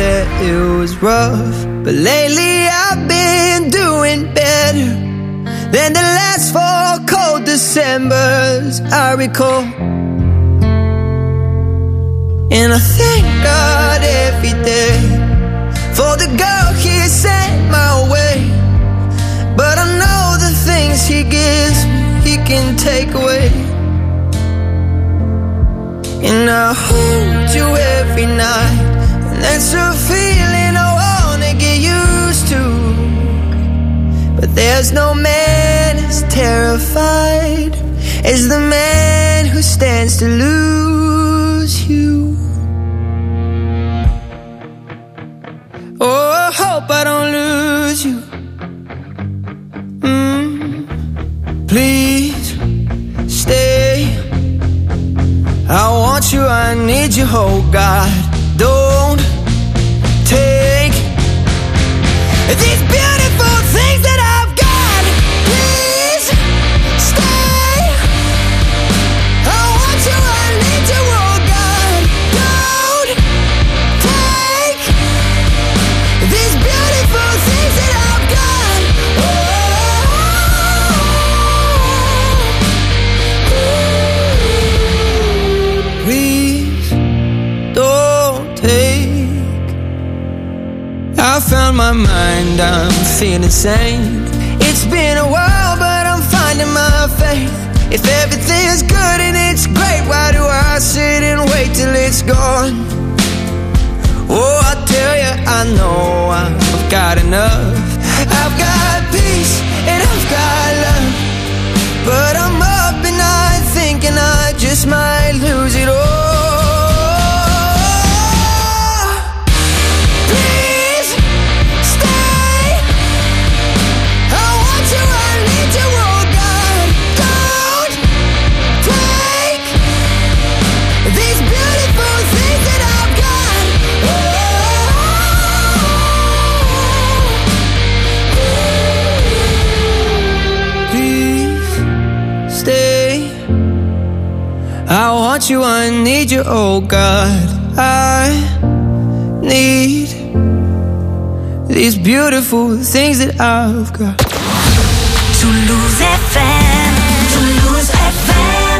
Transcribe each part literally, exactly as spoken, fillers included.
that it was rough, but lately I've been doing better than the last four cold Decembers I recall. And I thank God every day for the girl He sent my way. But I know the things He gives me, He can take away. And I hold you every night, and that's a feeling I wanna get used to. But there's no man as terrified as the man who stands to lose you. Oh, I hope I don't lose you. mm. Please stay. I want you, I need you, oh God. Don't take these beautiful things that I've got. Please stay. I want you, I need you, oh God. Don't take these beautiful things that I've got. Oh, please don't take. I found my mind, I'm feeling sane. It's been a while, but I'm finding my faith. If everything's good and it's great, why do I sit and wait till it's gone? Oh, I tell you, I know I've got enough. I've got peace and I've got love, but I'm up at night thinking I just might lose it all. Please stay. I want you, I need you, oh God. Don't take these beautiful things that I've got. Please stay. I want you, I need you, oh God. I need these beautiful things that I've got. Toulouse F M, Toulouse F M.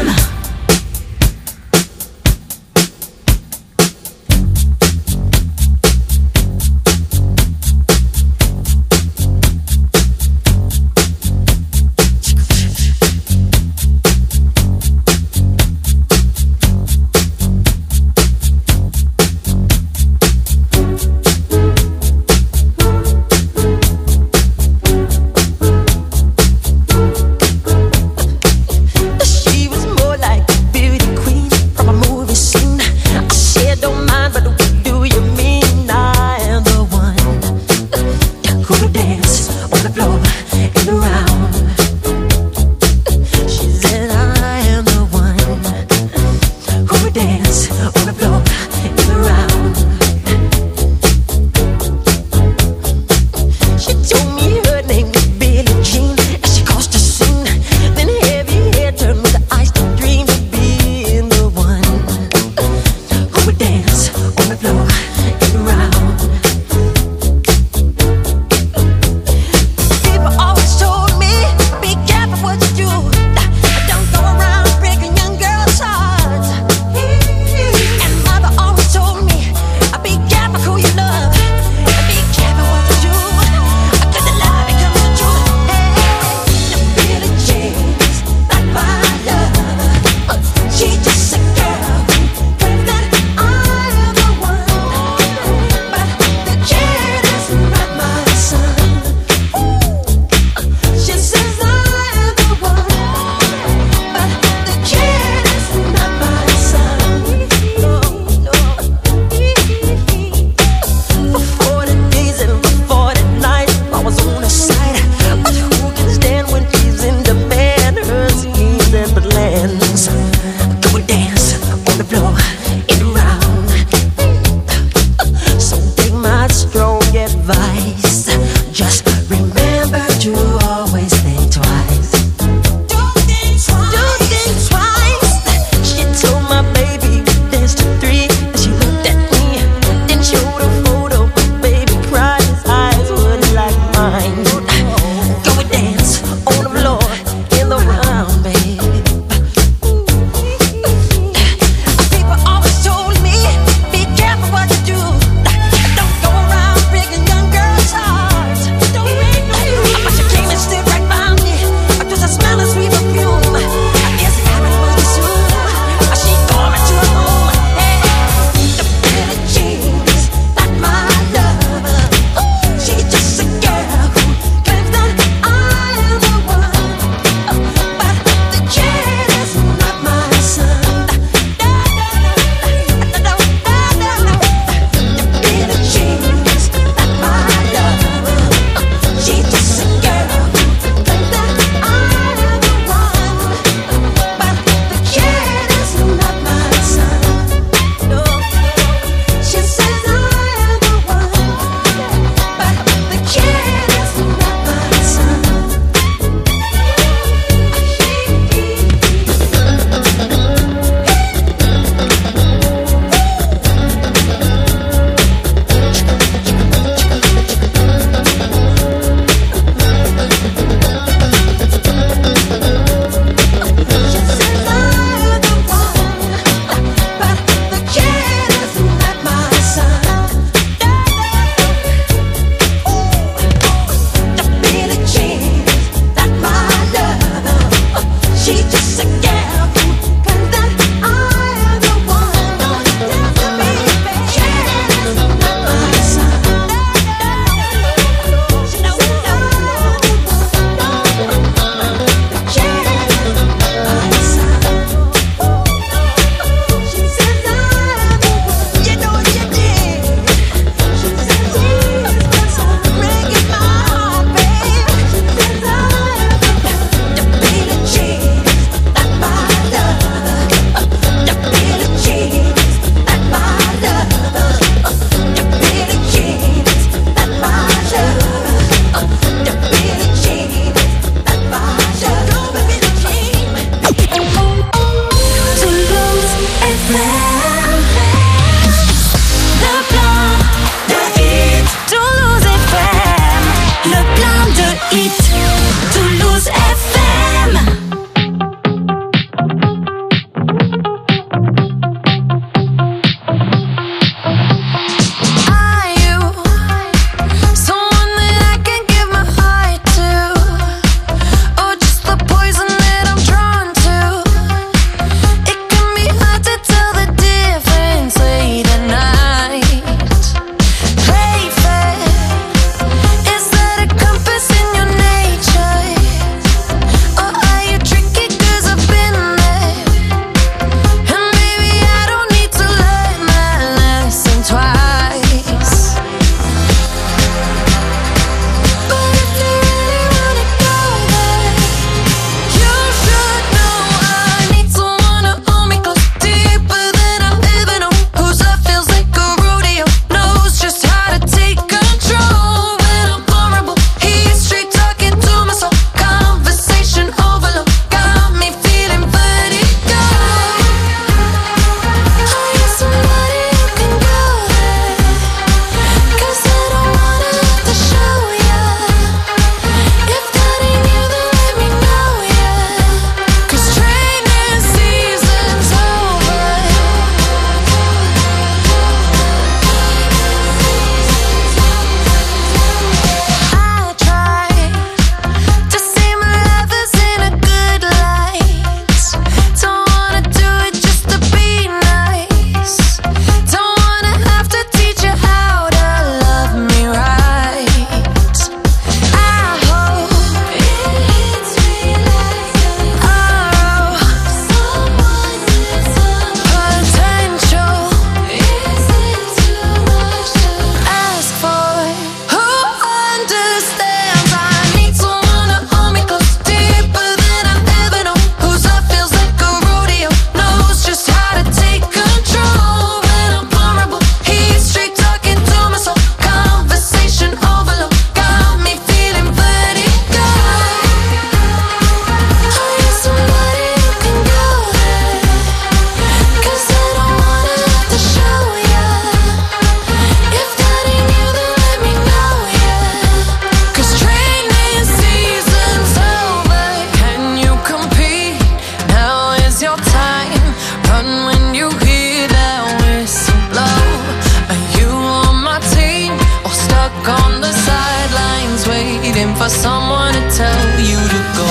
for someone to tell you to go.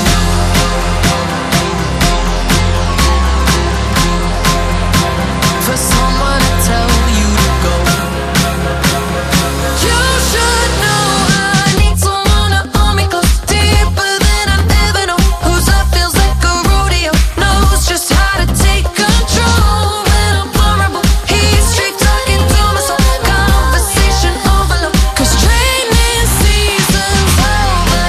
For someone to tell you to go. You should know I need someone to hold me close, deeper than I ever know. Whose love feels like a rodeo, knows just how to take control. When I'm vulnerable, he's straight talking to my soul. Conversation overload, 'cause training season's over.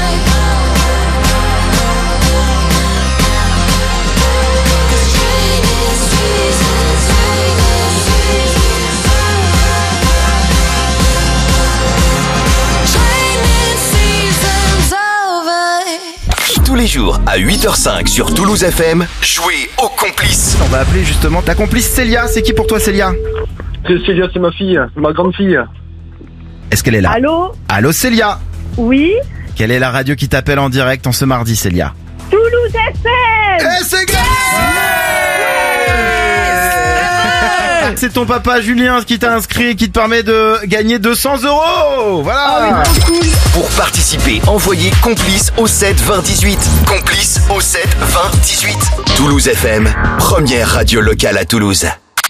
'Cause training season's Tous les jours à huit heures cinq sur Toulouse F M, jouez au complice. On va appeler justement ta complice Célia. C'est qui pour toi Célia? C'est Célia, c'est ma fille, ma grande fille. Est-ce qu'elle est là? Allô? Allô Célia? Oui? Quelle est la radio qui t'appelle en direct en ce mardi Célia? Toulouse F M! Eh c'est gagné! C'est ton papa Julien qui t'a inscrit et qui te permet de gagner deux cents euros. Voilà. Oh, mais trop cool! Pour participer, envoyez complice au sept vingt dix-huit. Complice au sept vingt dix-huit. Toulouse F M, première radio locale à Toulouse.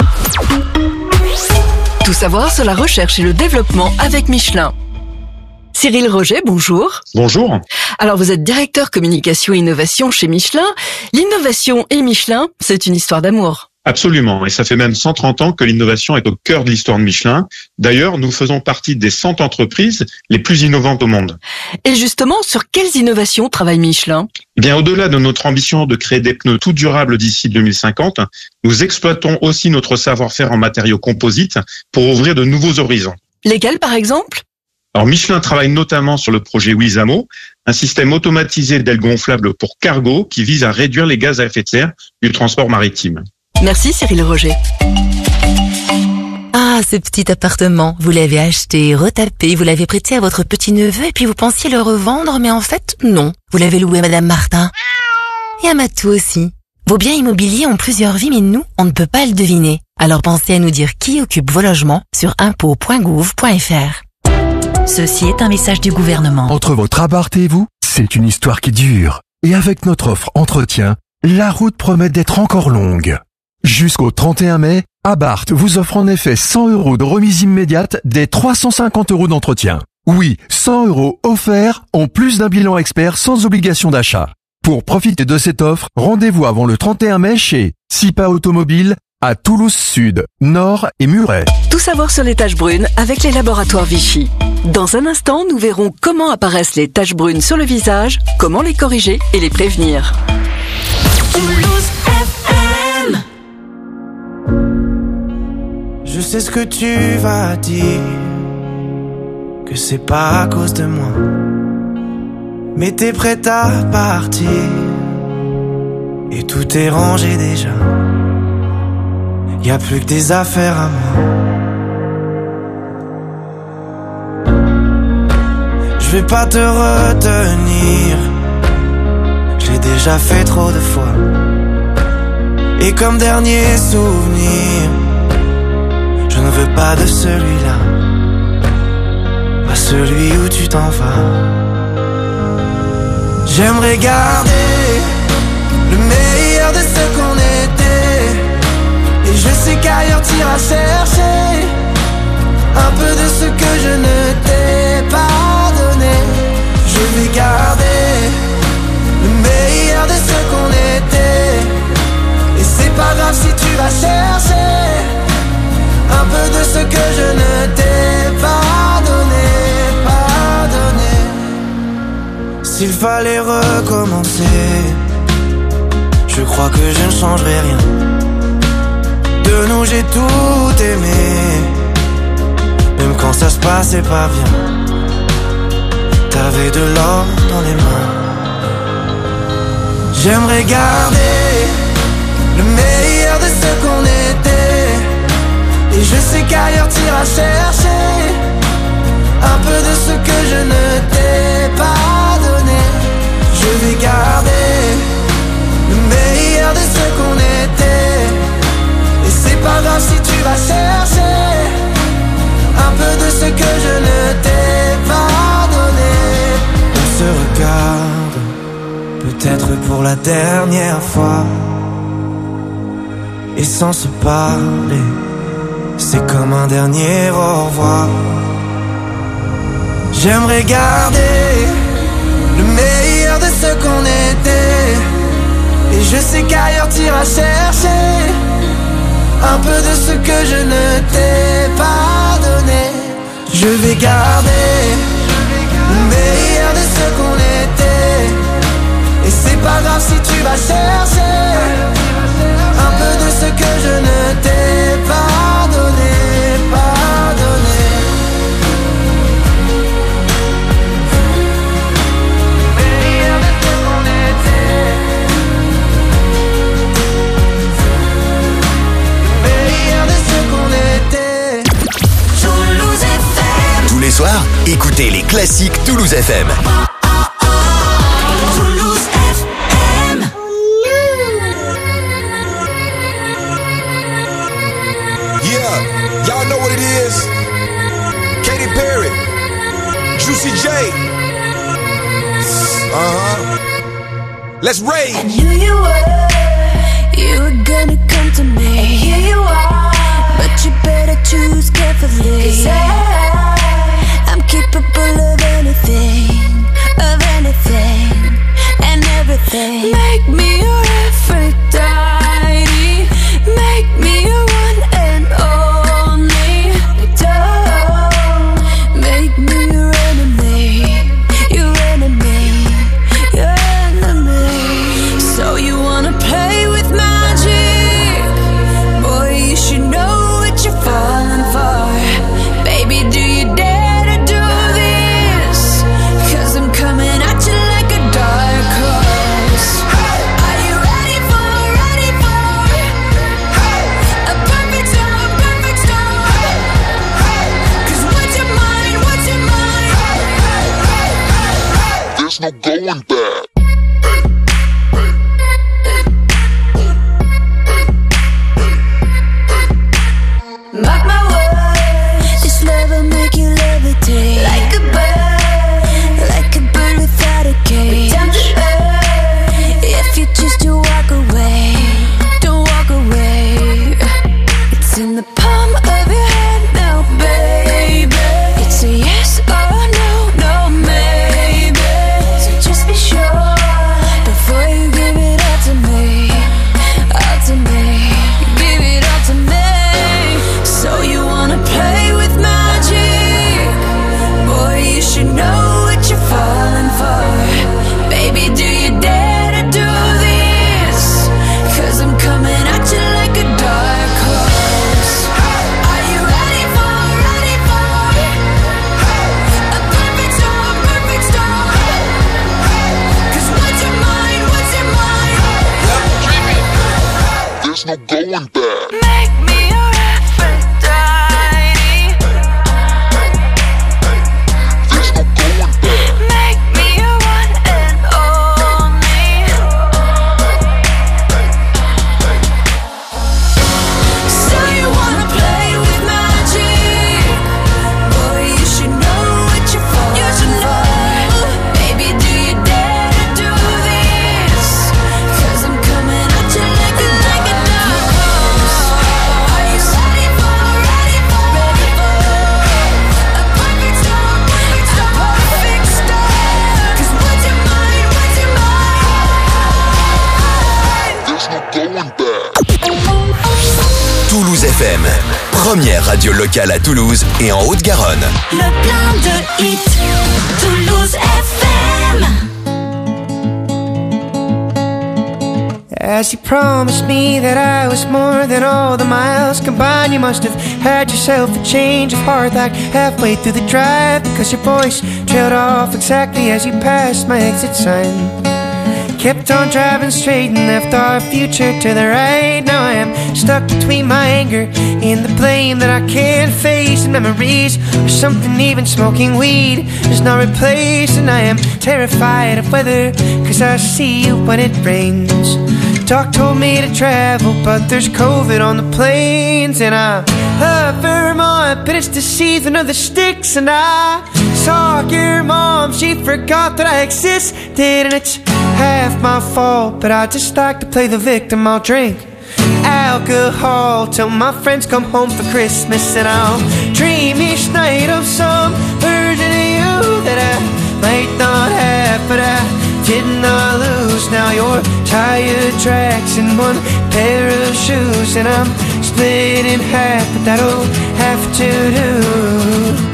Tout savoir sur la recherche et le développement avec Michelin. Cyril Roger, bonjour. Bonjour. Alors vous êtes directeur communication et innovation chez Michelin. L'innovation et Michelin, c'est une histoire d'amour. Absolument, et ça fait même cent trente ans que l'innovation est au cœur de l'histoire de Michelin. D'ailleurs, nous faisons partie des cent entreprises les plus innovantes au monde. Et justement, sur quelles innovations travaille Michelin? Eh bien, au-delà de notre ambition de créer des pneus tout durables d'ici deux mille cinquante, nous exploitons aussi notre savoir-faire en matériaux composites pour ouvrir de nouveaux horizons. Lesquels, par exemple? Alors, Michelin travaille notamment sur le projet Wizamo, un système automatisé d'ailes gonflables pour cargo qui vise à réduire les gaz à effet de serre du transport maritime. Merci Cyril Roger. Ah, ce petit appartement, vous l'avez acheté, retapé, vous l'avez prêté à votre petit-neveu et puis vous pensiez le revendre, mais en fait, non. Vous l'avez loué à Madame Martin. Et à Matou aussi. Vos biens immobiliers ont plusieurs vies, mais nous, on ne peut pas le deviner. Alors pensez à nous dire qui occupe vos logements sur impôts point gouv point f r. Ceci est un message du gouvernement. Entre votre appart et vous, c'est une histoire qui dure. Et avec notre offre entretien, la route promet d'être encore longue. Jusqu'au trente et un mai, Abarth vous offre en effet cent euros de remise immédiate des trois cent cinquante euros d'entretien. Oui, cent euros offerts en plus d'un bilan expert sans obligation d'achat. Pour profiter de cette offre, rendez-vous avant le trente et un mai chez Sipa Automobile à Toulouse Sud, Nord et Muret. Tout savoir sur les taches brunes avec les laboratoires Vichy. Dans un instant, nous verrons comment apparaissent les taches brunes sur le visage, comment les corriger et les prévenir. Toulouse F M. Je sais ce que tu vas dire, que c'est pas à cause de moi, mais t'es prête à partir, et tout est rangé déjà. Y'a plus que des affaires à moi. Je vais pas te retenir, j'ai déjà fait trop de fois. Et comme dernier souvenir, je ne veux pas de celui-là, pas celui où tu t'en vas. J'aimerais garder le meilleur de ce qu'on était, et je sais qu'ailleurs t'iras chercher un peu de ce que je ne t'ai pas donné. Je vais garder le meilleur de ce qu'on était, et c'est pas grave si tu vas chercher un peu de ce que je ne t'ai pas donné, pas donné. S'il fallait recommencer, je crois que je ne changerai rien. De nous j'ai tout aimé, même quand ça se passait pas bien. T'avais de l'or dans les mains. J'aimerais garder le meilleur de ce qu'on était, et je sais qu'ailleurs t'iras chercher un peu de ce que je ne t'ai pas donné. Je vais garder le meilleur de ce qu'on était, et c'est pas grave si tu vas chercher un peu de ce que je ne t'ai pas donné. On se peut-être pour la dernière fois. Et sans se parler, c'est comme un dernier au revoir. J'aimerais garder le meilleur de ce qu'on était. Et je sais qu'ailleurs t'iras chercher un peu de ce que je ne t'ai pas donné. Je vais garder le meilleur de ce qu'on était. Et c'est pas grave si tu vas chercher un peu de ce que je ne t'ai pas donné, pas donné. Meilleur de ce qu'on était. Meilleur de ce qu'on était. Toulouse F M. Tous les soirs, écoutez les classiques Toulouse F M. Y'all know what it is. Katy Perry, Juicy J. Uh-huh. Let's rage. I knew you were, you were gonna come to me. And here you are, but you better choose carefully. 'Cause I, I'm capable of anything, of anything, and everything. Make me your Aphrodite, make me your one and only. Don't make me your enemy, your enemy, your enemy. So you wanna play with magic? Boy, you should know what you're falling for. Baby, do you dare to do this? 'Cause I'm coming at you like a dark horse. Are you ready for, ready for a perfect storm, perfect storm? 'Cause what's your mind, what's your mind? There's no going back. Mark my words, this love will make you levitate like a bird, like a bird without a cage. Down to earth, if you choose to walk away, don't walk away. It's in the palm of your hand now, baby. It's a yes or no, no maybe. So just be sure before you give it all to me, all to me, give it all to me. So you wanna play with magic? Boy, you should know what you're falling for. Baby, do you dare to do this? 'Cause I'm coming at you like a dark horse. Are you ready for, ready for a perfect storm, perfect storm? 'Cause what's your mind, what's your mind? There's no going back. Make me your Aphrodite. There's no going back. Make me your one and only. So you wanna play with magic? Boy, you should know what you're falling for. Baby, do you dare to do this? 'Cause I'm coming at you like a, like a dark horse. Are you ready for, ready for, ready for a perfect storm, perfect storm, perfect storm? 'Cause what's your mind, what's your mind? There's no going back. Toulouse F M, première radio locale à Toulouse et en Haute-Garonne. Le plein de hits, Toulouse F M. As you promised me that I was more than all the miles combined, you must have had yourself a change of heart like halfway through the drive, because your voice trailed off exactly as you passed my exit sign. Kept on driving straight and left our future to the right. Now I am stuck between my anger and the blame that I can't face, and memories or something even smoking weed does not replace. And I am terrified of weather, 'cause I see you when it rains. Doc told me to travel, but there's COVID on the planes. And I love Vermont, but it's the season of the sticks. And I Saw your mom, she forgot that I existed, and it's half my fault, but I just like to play the victim. I'll drink alcohol till my friends come home for Christmas, and I'll dream each night of some version of you that I might not have, but I did not lose. Now your tire tracks in one pair of shoes, and I'm split in half, but that'll have to do.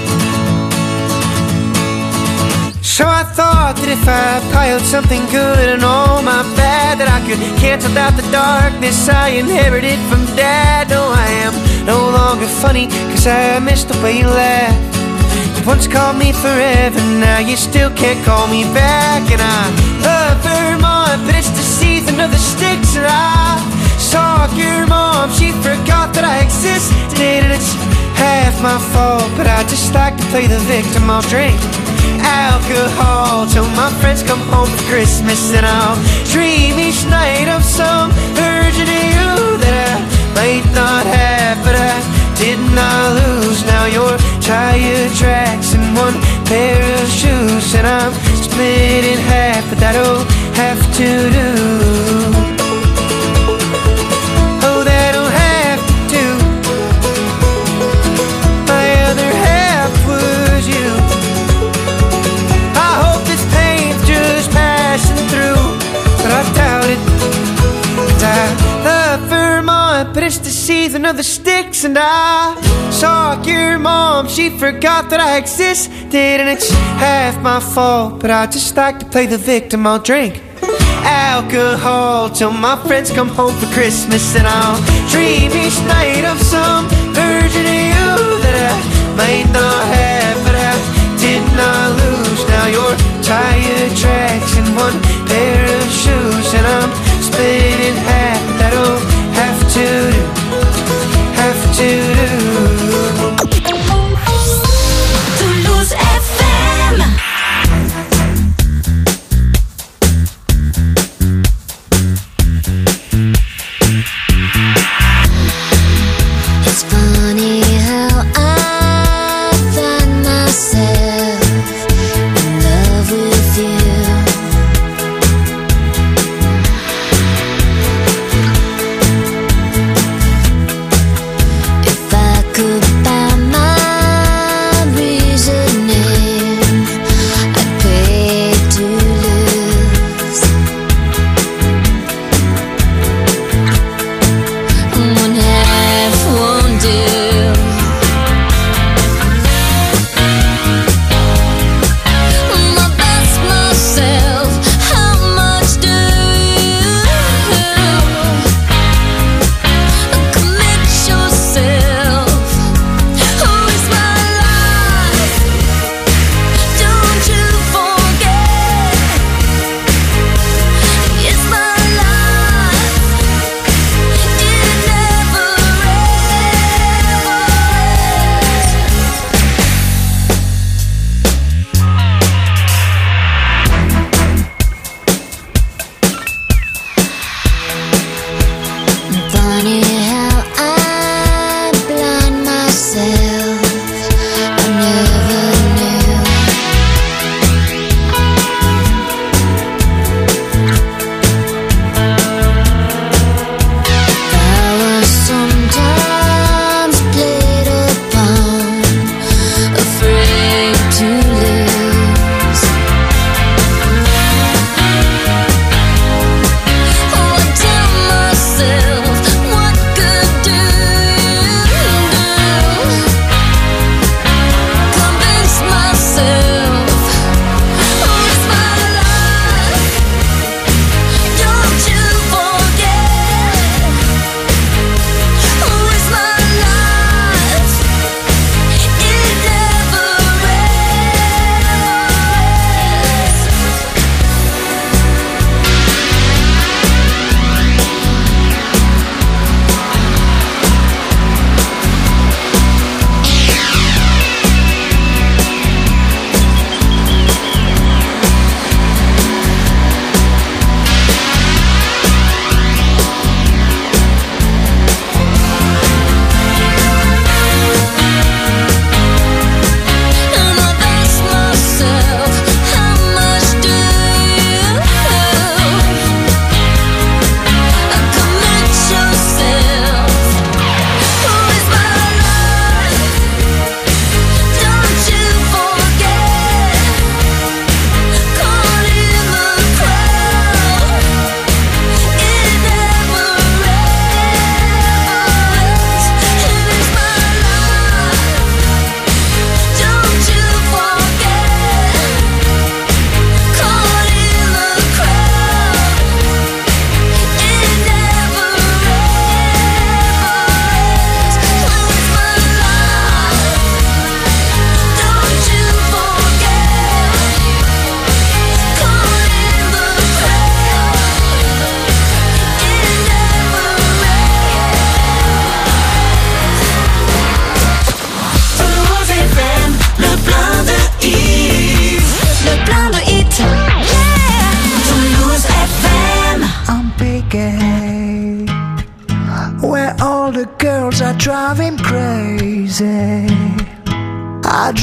So I thought that if I piled something good and all my bad, that I could cancel out the darkness I inherited from Dad. No, I am no longer funny, cause I missed the way you laughed. You once called me forever, now you still can't call me back. And I love Vermont, but it's the season of the sticks. And I saw your mom, she forgot that I existed, and it's half my fault, but I just like to play the victim. I'll drink alcohol till my friends come home for Christmas, and I'll dream each night of some version of you that I might not have, but I did not lose. Now your tire tracks in one pair of shoes, and I'm split in half, but that'll have to do. Oh, that'll have to do. My other half was you. I doubt it. And I love Vermont, but it's the season of the sticks. And I saw your mom, she forgot that I existed, and it's half my fault, but I just like to play the victim. I'll drink alcohol till my friends come home for Christmas, and I'll dream each night of some version of you that I might not have, but I did not lose. Now your tire tracks in one pair of shoes, and I'm split in half, but that'll have to do, have to do. Toulouse F M. It's funny how I find myself in love with you. If I could buy my reasoning, I'd pay to lose. One half won't do.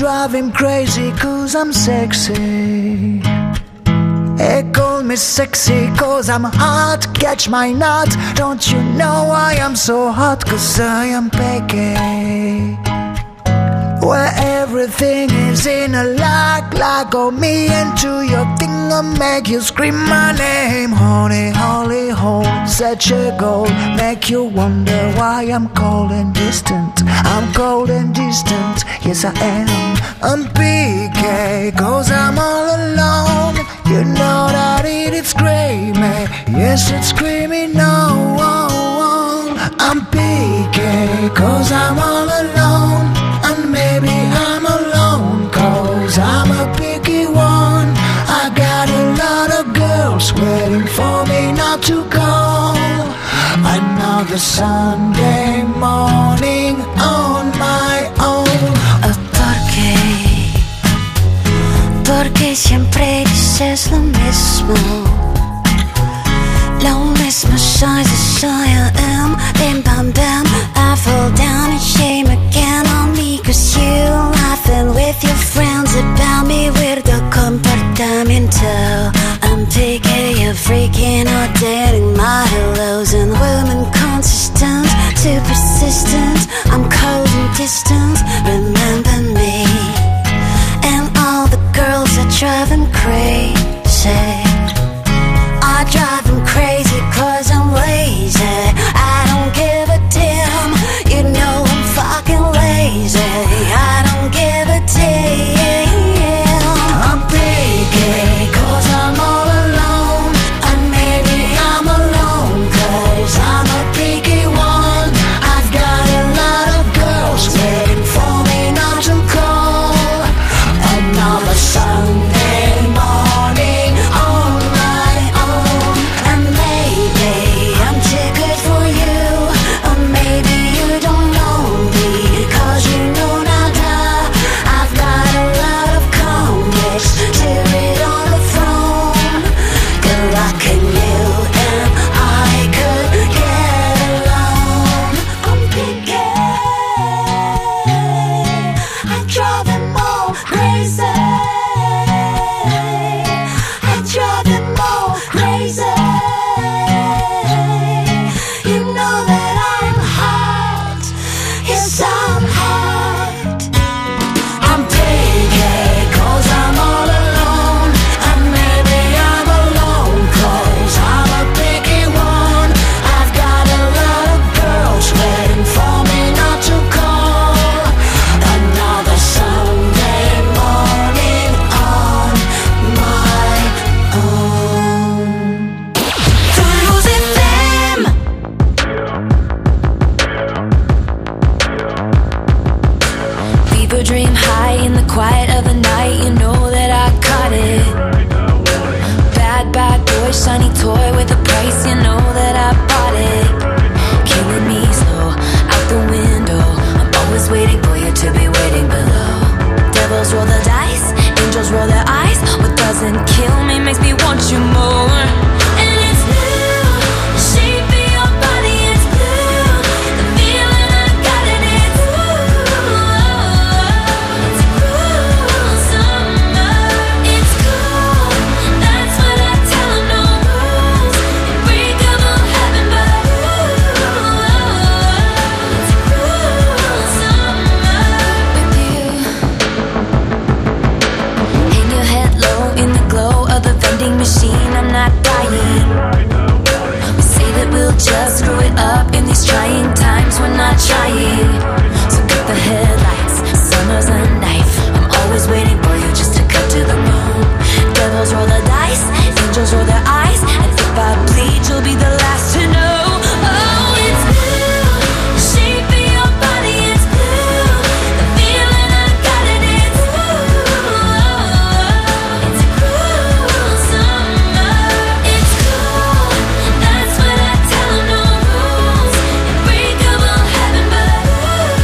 drive him crazy cause I'm sexy. They call me sexy cause I'm hot, catch my nut. Don't you know why I'm so hot? Cause I am picky. Where everything is in a lock, lock on me into your thing and make you scream my name. Honey, holy hole, such a goal, make you wonder why I'm cold and distant. I'm cold and distant, yes I am. I'm P K, cause I'm all alone. You know that it is screaming, yes it's screaming no. I'm P K, cause I'm all alone. And maybe I'm alone, cause I'm a picky one. I got a lot of girls waiting for me not to call. Another Sunday morning on my own. Oh, ¿por qué? Porque siempre dices lo mismo. Lo mismo soy, soy I am. Bim bam bam, I fall down in shame again on me. Cause you laughing with your friends about me. Weirdo comportamiento. I'm picky, you're freaking out, dating my hellos. And women consistent, too persistent. I'm cold and distant, remember me. And all the girls that drive them crazy. I drive them crazy cause I'm lazy. I don't give a damn, you know I'm fucking lazy. I don't give a damn. I'm picky cause I'm all alone. And maybe I'm alone cause I'm a picky one. I've got a lot of girls waiting for me not to call. Another Sunday morning on my own. And maybe I'm too good for you, or maybe you don't know me cause you know nada. I've got a lot of complex to read on the phone. Good luck in you and I could get along. I'm picky, I drive them all crazy. I drive them all crazy. You know that I'm hot, yes I'm hot. I'm picky cause I'm all alone. And maybe I'm alone cause I'm a picky one. I've got a lot of girls waiting for me not to call. Another Sunday morning on my own. Toulouse F M. Fever dream high in the quiet of the night. You know that I caught it. Bad, bad boy, shiny toy with a price. You know that I bought it. Killing me slow, out the window. I'm always waiting for you to be waiting below. Devils roll the dice, angels roll their eyes. What doesn't kill me makes me want you more. And it's blue, the shape of your body is blue. The feeling I got in it, ooh. It's cruel summer, it's cool. That's what I tell 'em, no rules. Unbreakable heaven, but ooh, it's cruel summer with you. Hang your head low in the glow of the vending machine. I'm not dying. We say that we'll just screw it up in these trying times. We're not trying. So get the headlights. Summer's a knife. I'm always waiting for you just to cut to the bone. Devils roll the dice, angels roll their eyes. And if I bleed, you'll be the last to know. Oh, it's blue. The shape of your body is blue. The feeling I got in it, ooh. It's cruel summer. It's cool. That's what I tell 'em, no rules. Unbreakable heaven, but ooh.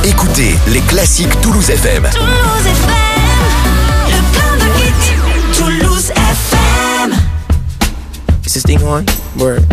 Écoutez les classiques Toulouse F M. Toulouse F M, le plein de hits. Toulouse F M. Is this thing on? Word.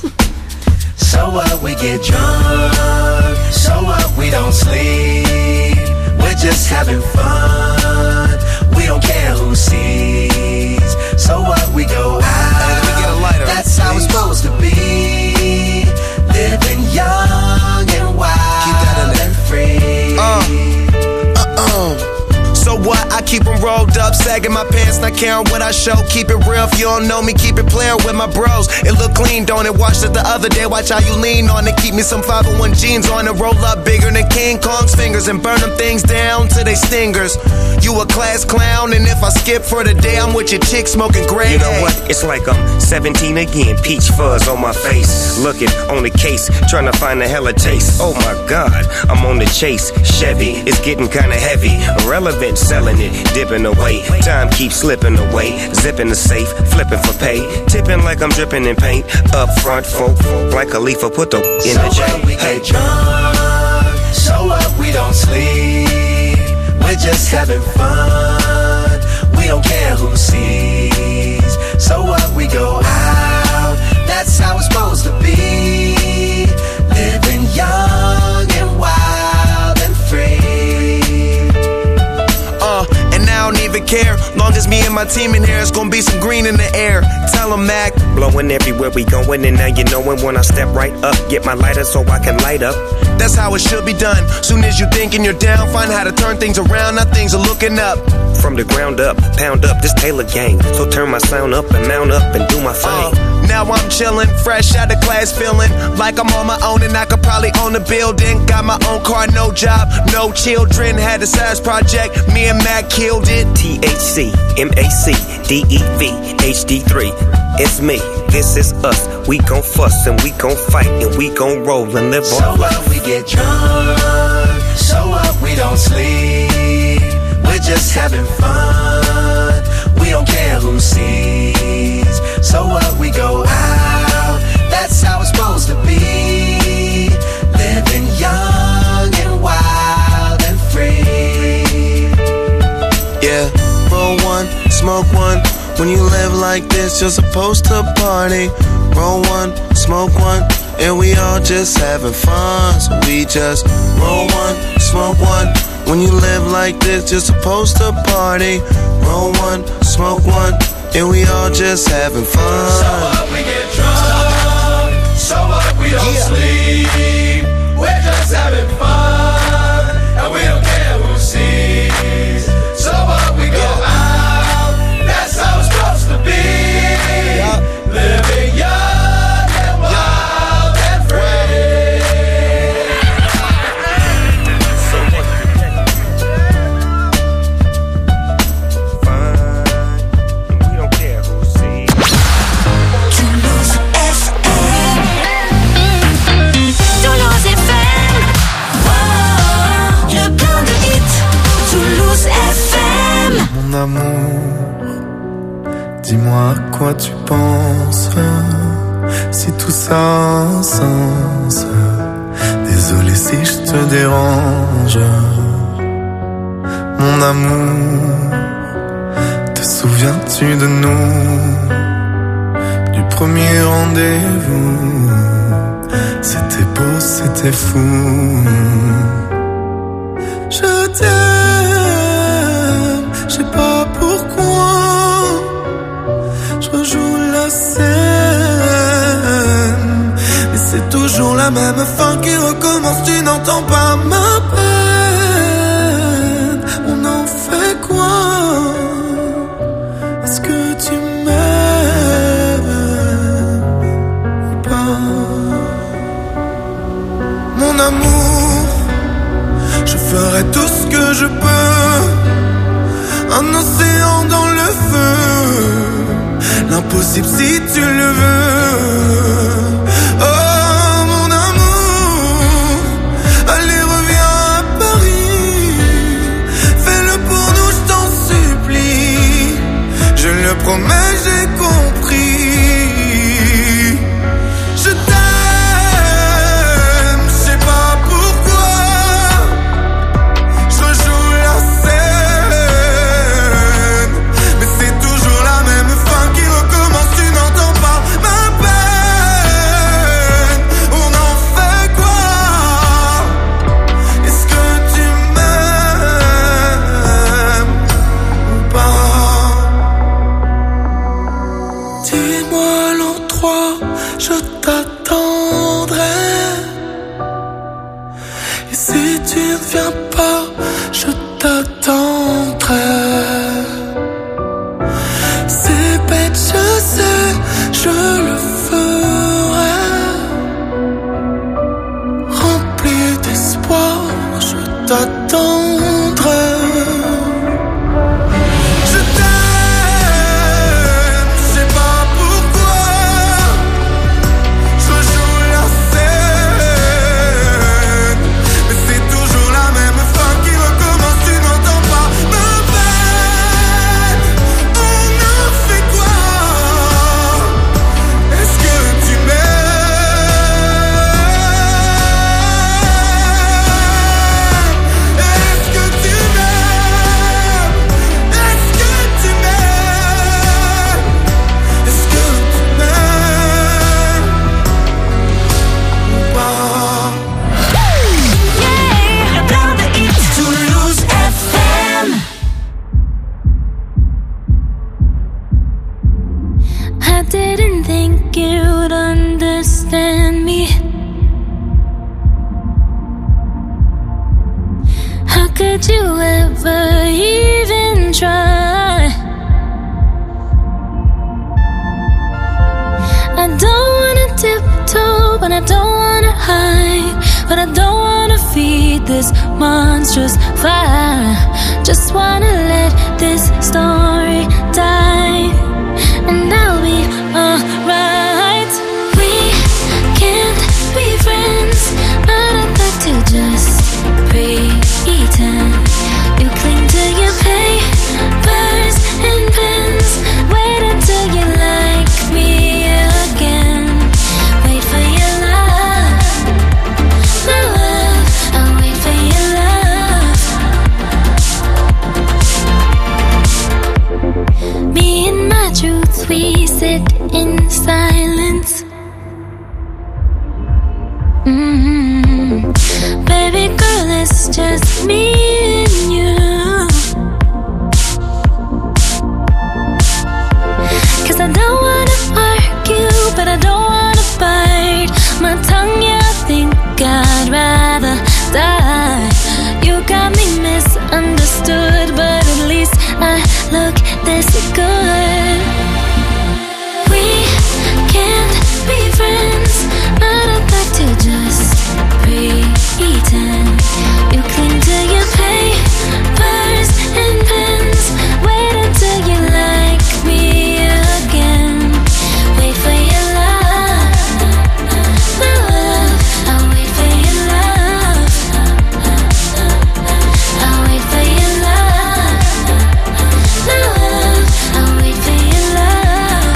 So what, we get drunk. So what, we don't sleep. We're just having fun. We don't care who sees. So what, we go out. We get a lighter, that's how it's supposed to be. Living young and wild and free. Uh, uh-uh. So what? I keep them rolled up, sagging my pants, not caring what I show. Keep it real, if you don't know me, keep it playing with my bros. It look clean, don't it? Watched it the other day, watch how you lean on it. Keep me some five oh one jeans on it, roll up bigger than King Kong's fingers and burn them things down to they stingers. You a class clown, and if I skip for the day, I'm with your chick smoking gray. You know what? It's like I'm seventeen again, peach fuzz on my face. Looking on the case, trying to find a hella taste. Oh my God, I'm on the chase. Chevy, it's getting kinda heavy. Irrelevant, selling it, dipping away. Time keeps slipping away. Zipping the safe, flipping for pay. Tipping like I'm dripping in paint. Up front, folk, like a leaf, put the in so the J. What, we hey. get drunk. So what, we don't sleep. We're just having fun. We don't care who sees. So what, we go out. That's how it's supposed to be. Living young and wild and free. Uh, and I don't even care. Long as me and my team in here, it's gonna be some green in the air. Tell 'em, Mac. Blowing everywhere we going, and now you knowin' when I step right up. Get my lighter so I can light up. That's how it should be done. Soon as you thinking you're down, find how to turn things around. Now things are looking up. From the ground up, pound up this Taylor gang. So turn my sound up and mount up and do my thing. Uh, now I'm chillin', fresh out of class, feeling like I'm on my own and I could probably own a building. Got my own car, no job, no children. Had a size project, me and Mac killed it. T H C, M A C, D E V, H D three. It's me, this is us. We gon' fuss and we gon' fight and we gon' roll and live so our life. So what, we get drunk. So what, we don't sleep. We're just having fun. We don't care who sees. So what, we go out. That's how it's supposed to be. Living young and wild and free. Yeah, roll one, smoke one. When you live like this, you're supposed to party. Roll one, smoke one, and we all just having fun. So we just roll one, smoke one. When you live like this, you're supposed to party. Roll one, smoke one, and we all just having fun. So what, we get drunk. So what, we don't yeah. sleep. We're just having fun, and we don't care who sees. So what, we go out. That's how it's supposed to be. Yeah. Living young and wild yeah. and free. Fine, and we don't care who sees. Toulouse F M. Toulouse F M. Oh, le plein de hits. Toulouse F M. Mon amour, dis-moi à quoi tu penses. Si tout ça a un sens. Désolé si je te dérange. Mon amour, te souviens-tu de nous? Du premier rendez-vous. C'était beau, c'était fou. Je t'aime, je sais pas pourquoi. Je rejoue la scène, mais c'est toujours la même fin qui recommence. Tu n'entends pas ma peine. On en fait quoi? Est-ce que tu m'aimes ou pas? Mon amour, je ferai tout ce que je peux. Un océan dans le feu. L'impossible si tu le veux. Oh mon amour, allez reviens à Paris. Fais-le pour nous, je t'en supplie. Je le promets, j'ai compris. Je t'aime, je sais pas pourquoi. t'attendrai. C'est bête, je sais, je le ferai. Rempli d'espoir, je t'attendrai. This monstrous fire. Just wanna let this story die, and I'll be alright. We can't be friends, but I'd like to just pretend. You cling to your papers and pens. Wait until you like me again. Wait for your love, my love. I'll wait for your love. Me and my truth, we sit in silence. Mm-hmm. Baby girl, it's just me and you. 'Cause I don't wanna argue, but I don't wanna bite my tongue. Yeah, I think I'd rather die. You got me misunderstood, but at least I look this good. We can't be friends, but I'd like to just pretend. You cling to your papers and pens. Wait until you like me again. Wait for your love, my love. I'll wait for your love. I'll wait for your love, my love. I'll wait for your love.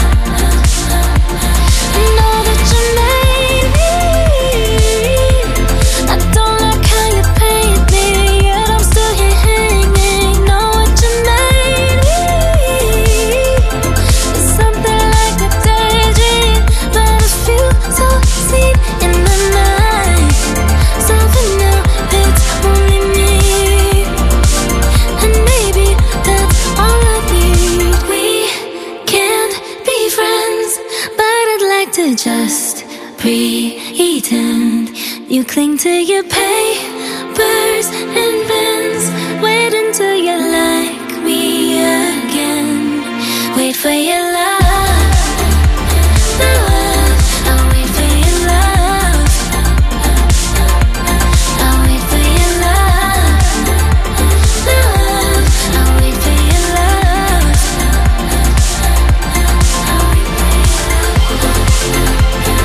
I know that you made me. I don't like how you paint me, yet I'm still here hanging. Know what you made me. It's something like a daydream, but a few so seen in the night. So for now, it's only me, and maybe that's all I need. We can't be friends, but I'd like to just pretend. You cling to your papers and pens. Wait until you like me again. Wait for your love, my love. I'll wait for your love. I'll wait for your love, my love. I'll wait for your love. I'll wait for your love.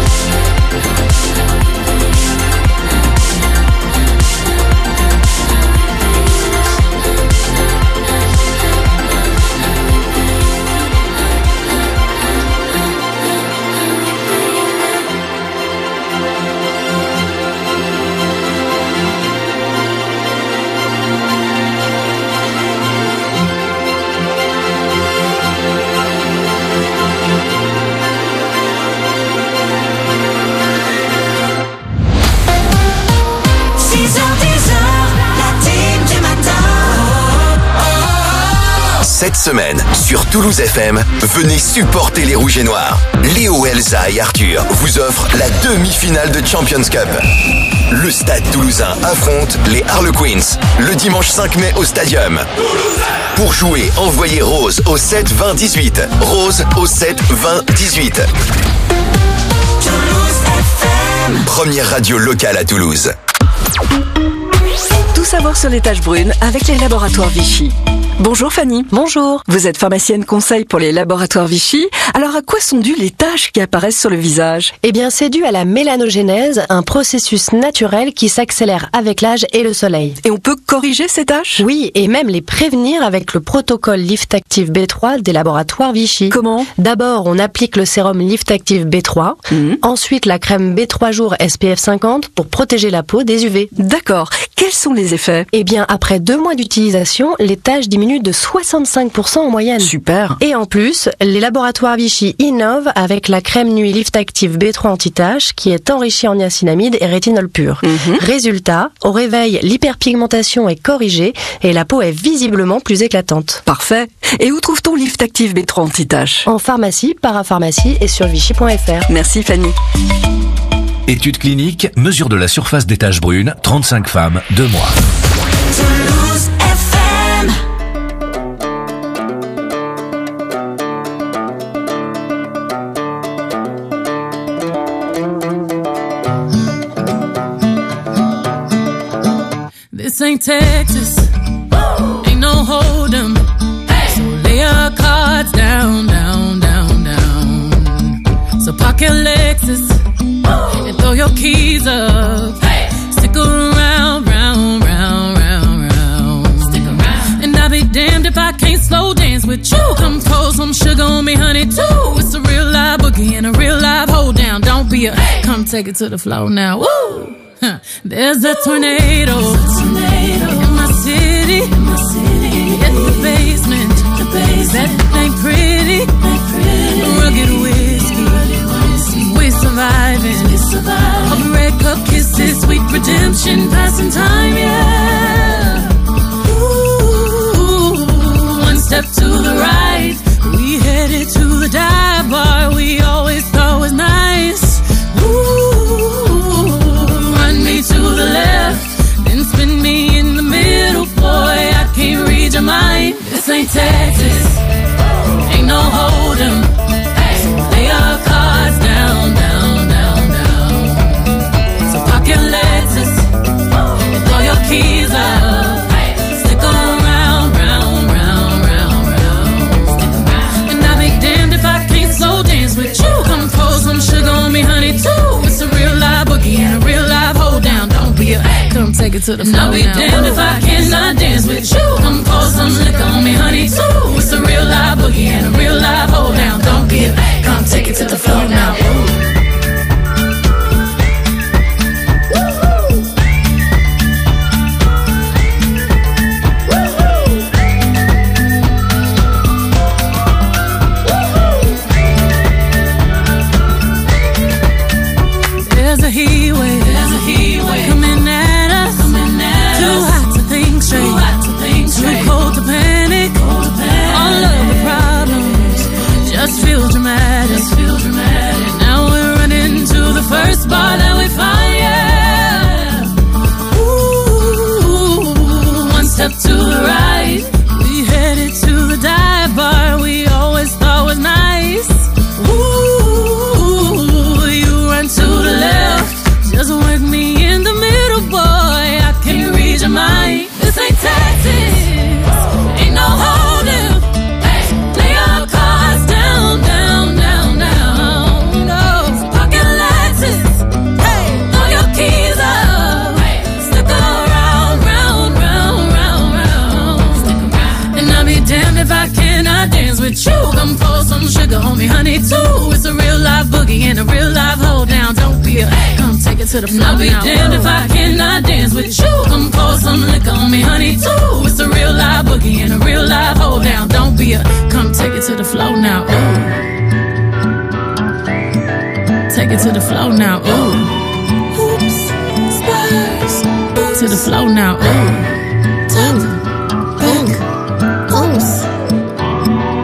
Cette semaine, sur Toulouse F M, venez supporter les Rouges et Noirs. Léo, Elsa et Arthur vous offrent la demi-finale de Champions Cup. Le Stade Toulousain affronte les Harlequins le dimanche cinq mai au Stadium. Pour jouer, envoyez Rose au sept vingt dix-huit. Rose au sept vingt dix-huit. Première radio locale à Toulouse. Tout savoir sur les taches brunes avec les laboratoires Vichy. Bonjour Fanny. Bonjour. Vous êtes pharmacienne conseil pour les laboratoires Vichy. Alors à quoi sont dues les taches qui apparaissent sur le visage? Eh bien, c'est dû à la mélanogénèse, un processus naturel qui s'accélère avec l'âge et le soleil. Et on peut corriger ces taches? Oui, et même les prévenir avec le protocole Lift Active B trois des laboratoires Vichy. Comment? D'abord, on applique le sérum Lift Active B trois, mmh. ensuite la crème B trois jours S P F cinquante pour protéger la peau des U V. D'accord. Quels sont les effets? Eh bien, après deux mois d'utilisation, les taches diminuent de soixante-cinq pour cent en moyenne. Super. Et en plus, les laboratoires Vichy innovent avec la crème nuit Lift Active B trois anti-taches qui est enrichie en niacinamide et rétinol pur. Mmh. Résultat, au réveil, l'hyperpigmentation est corrigée et la peau est visiblement plus éclatante. Parfait. Et où trouve-t-on Lift Active B trois anti-taches? En pharmacie, parapharmacie et sur vichy point f r. Merci Fanny. Étude clinique, mesure de la surface des taches brunes, trente-cinq femmes, deux mois. Toulouse F M. This ain't Texas, ain't no hold'em. So lay your cards down, down, down, down. So park your Lexus and throw your keys up. Stick around, round, round, round, round. Stick around. And I'll be damned if I can't slow dance with you. Come pour some sugar on me, honey, too. It's a real live boogie and a real live hold down. Don't be a, come take it to the floor now. Woo! Huh. There's a tornado, tornado in my city, in my city. In the basement, the basement. That ain't pretty, ain't pretty. Rugged whiskey, rugged whiskey. We're surviving, we're surviving. Of red cup kisses, sweet redemption, passing time, yeah. Ooh, one step to the right, we headed to the dive bar we always thought was nice. Ooh. To the left, then spin me in the middle, boy, I can't read your mind. This ain't Texas, ain't no hold'em. So lay your cards down, down, down, down. So park your Lexus and throw your keys up. Stick around, round, round, round, round. And I'll be damned if I can't slow dance with you. Come pour some sugar on me, honey, too. It's a real live boogie and a real live hold down. Don't be a, come take it to the floor. I'll be now. Damned if I cannot dance with you. Come pour some liquor on me, honey, too. It's a real live boogie and a real live hold down. Don't be a, come take it to the floor now. There's a heat wave, there's a heat wave coming at us, coming at too us. Hot to think straight, too hot to think straight, too cold to panic, cold to panic. All of the problems just feel dramatic, just feel dramatic. Now we're running to the first bar that we find, yeah. Ooh, one step to the right, we headed to the dive bar we always thought was nice. Ooh, you run to the left. Just work me in the middle, boy, I can't read your mind. This ain't Texas, ain't no hold'em. Lay your cards down, down, down, down. No, park your Lexus, throw your keys up. Stick around, round, round, round, round. And I'll be damned if I cannot dance with you. Come pour some sugar on me, honey, too. It's a real live boogie and a real live hold down. Don't be a, come take it to the floor. I'll be now. Damned if I cannot dance with you. Come pour some liquor on me, honey, too. It's a real live boogie and a real live hold down. Don't be a, come take it to the floor now. Ooh. Take it to the floor now. Ooh. Oops, spurs. Oops. To the floor now. Ooh. Top, back, oops.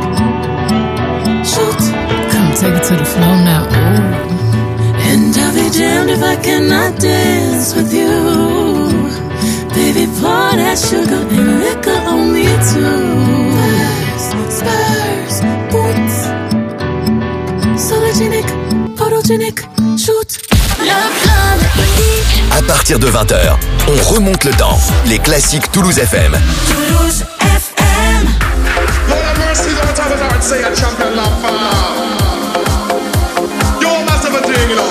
Shoot. Come take it to the floor now. Ooh. And I'll be damned if I cannot dance with you. Baby, pour that sugar and liquor on me too. Spurs, spurs, boots. Sologenic, photogenic, shoot. À partir de vingt heures, on remonte le temps. Les classiques Toulouse F M. Toulouse F M. Lord have mercy, don't have a heart, say a champion love for. You must have a thing, you know.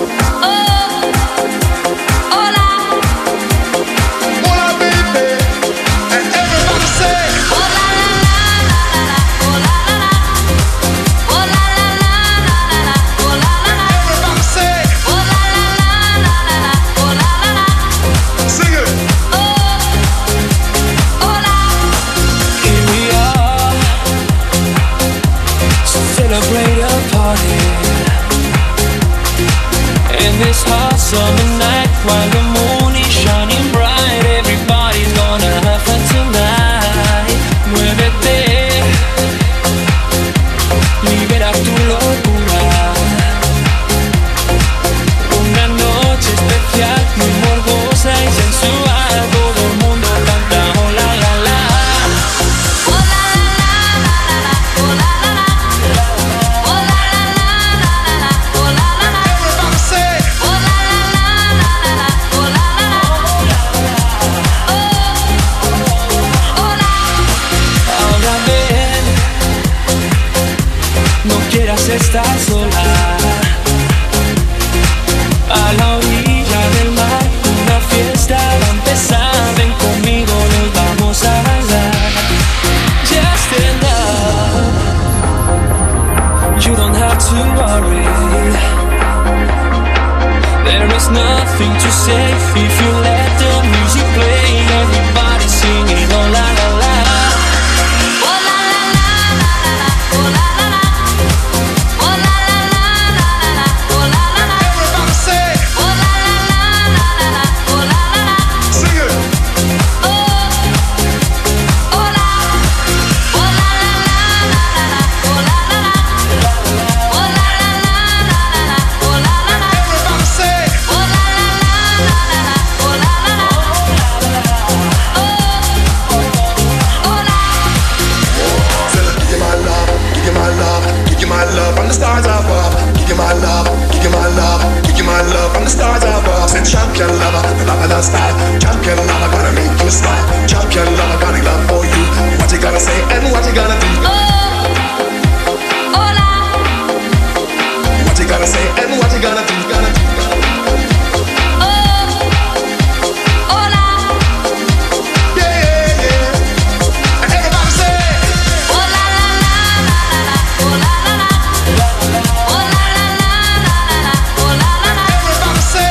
This hot summer night, while the moon is shining bright, everybody's gonna have fun tonight. Muévete, libera tu locura. Una noche especial, muy morbosa y sensual. Todo el mundo canta oh la la la. Oh la la la la la, oh la la la. Oh la la la la la, oh la la la. Everybody say. Estar sola a la orilla del mar, una fiesta va a empezar. Ven conmigo, nos vamos a bailar. Just stand up, you don't have to worry. There is nothing to say if you let the music play. Everybody singing oh la la la. Champion lover, lover that style. Champion lover, gonna make you smile. Champion lover, got a love for you. What you gonna say and what you gonna do? Oh, hola. What you gonna say and what you gonna do? Gonna do, gonna do. Oh, hola. Yeah, yeah, yeah. Everybody say. Oh la la la la la la. Oh la la la. Oh la la la la la. Oh la la la. Everybody say.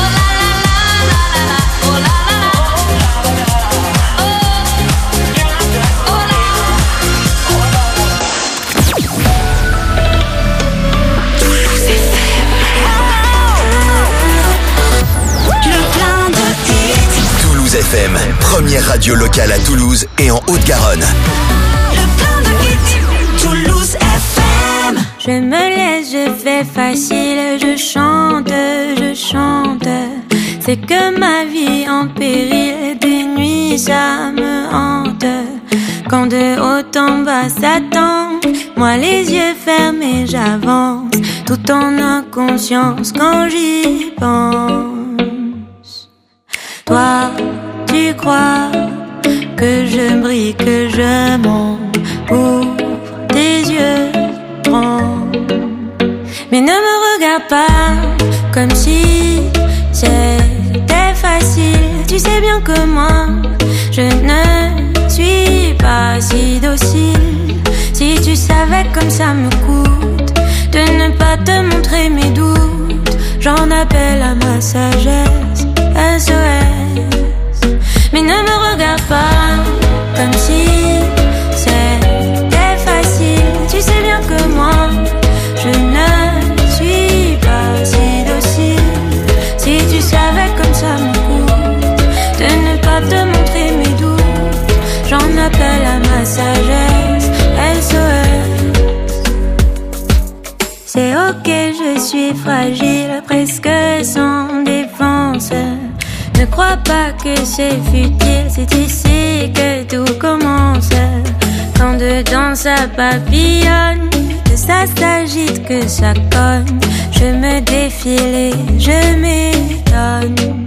F M, première radio locale à Toulouse et en Haute-Garonne. Le plein de hits, Toulouse F M. Je me laisse, je fais facile, je chante, je chante. C'est que ma vie en péril, des nuits ça me hante. Quand de haut en bas s'attend, moi les yeux fermés j'avance, tout en inconscience quand j'y pense. Toi, tu crois que je brille, que je monte, ouvre tes yeux, prends. Mais ne me regarde pas comme si c'était facile. Tu sais bien que moi, je ne suis pas si docile. Si tu savais comme ça me coûte de ne pas te montrer mes doutes, j'en appelle à ma sagesse, S O S. Mais ne me regarde pas comme si c'était facile. Tu sais bien que moi, je ne suis pas si docile. Si tu savais comme ça me coûte de ne pas te montrer mes doutes, j'en appelle à ma sagesse, S O S. C'est ok, je suis fragile, presque crois pas que c'est futile, c'est ici que tout commence. Quand dedans ça papillonne, que ça s'agite, que ça cogne, je me défile et je m'étonne.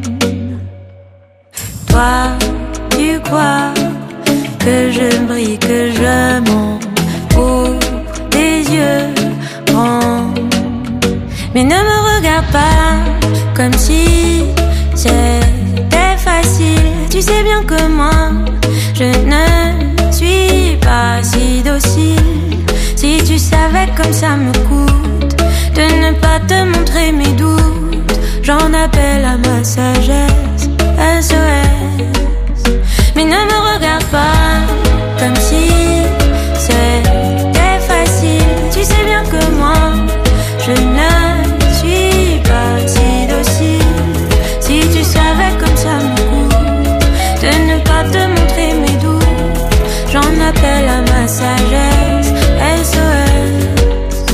Toi, tu crois que je brille, que je monte pour tes yeux grands. Mais ne me regarde pas comme si c'était facile. Tu sais bien que moi, je ne suis pas si docile. Si tu savais comme ça me coûte de ne pas te montrer mes doutes, j'en appelle à ma sagesse, S O S. Mais ne me regarde pas comme si c'était facile. Tu sais bien que moi, je ne suis pas si docile. Si tu savais comme ça me coûte de ne pas te montrer mes doutes, j'en appelle à ma sagesse, S O S.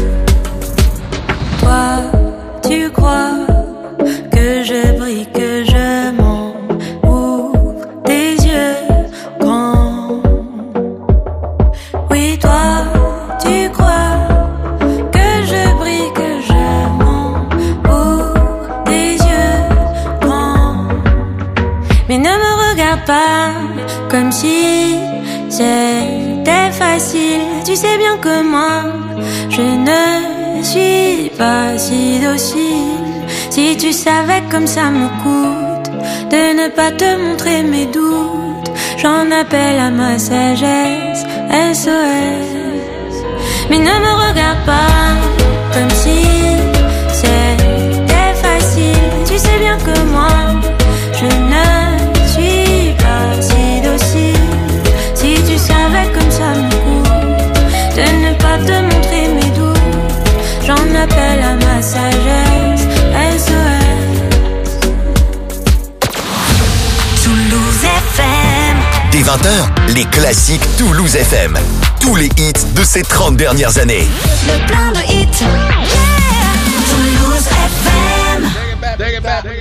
Toi, tu crois que je brille, que je mens, ouvre tes yeux grands. Oui, toi, tu crois que je brille, que je mens, ouvre tes yeux grands. Mais ne me regarde pas comme si c'était facile. Tu sais bien que moi, je ne suis pas si docile. Si tu savais comme ça me coûte de ne pas te montrer mes doutes, j'en appelle à ma sagesse, S O S. Mais ne me regarde pas comme si c'était facile. Tu sais bien que moi, je ne suis pas si docile. Si tu savais comme ça me coûte de ne pas te montrer mes doutes, j'en appelle à ma sagesse, S O S. Toulouse F M. Dès vingt heures, les classiques Toulouse F M. Tous les hits de ces trente dernières années. Le plein de hits, yeah. Toulouse F M. Take it back, take it back.